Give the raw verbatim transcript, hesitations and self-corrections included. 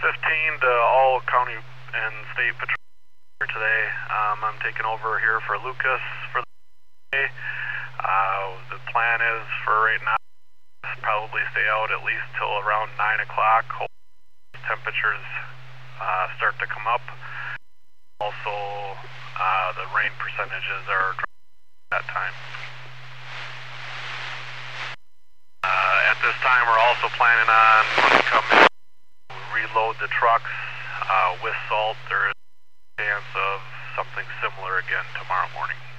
fifteen to all county and state patrol today. Um, I'm taking over here for Lucas for the day. Uh, the plan is for right now, probably stay out at least till around nine o'clock. Hope temperatures uh, start to come up. Also, uh, the rain percentages are dropping at that time. Uh, at this time, we're also planning on, when we come in, reload the trucks uh, with salt. There is a chance of something similar again tomorrow morning.